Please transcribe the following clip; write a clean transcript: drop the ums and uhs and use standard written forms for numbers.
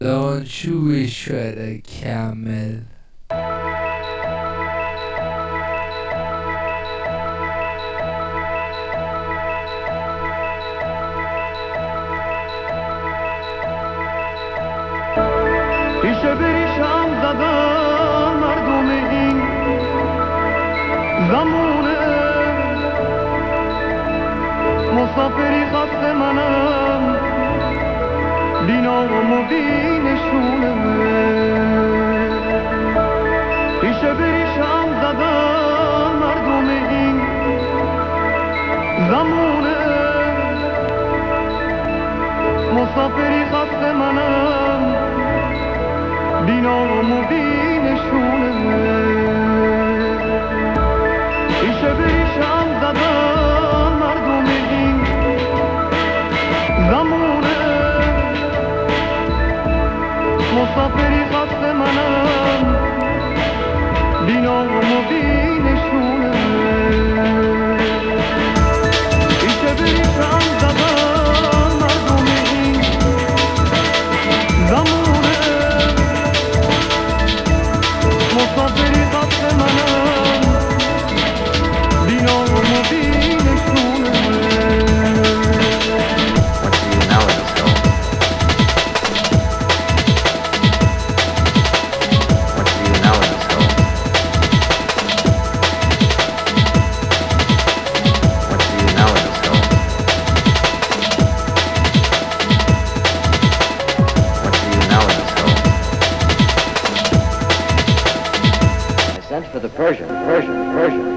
دانشجوی کامل. ریشه به ریشه هم زدن مردم این زمونه، مسافری خسته منم بینام و بینشونه. ریشه به ریشه هم زدن مردم این زمونه، مسافری خسته منم بینام و بینشونه. ریشه به ریشه هم زدن مردم این زمونه، مسافری خسته منم بینام و بینشونه. ریشه به ریشه هم زدن مردم این زمونه، مسافری خسته منم بینام و بینشونه. For the Persian.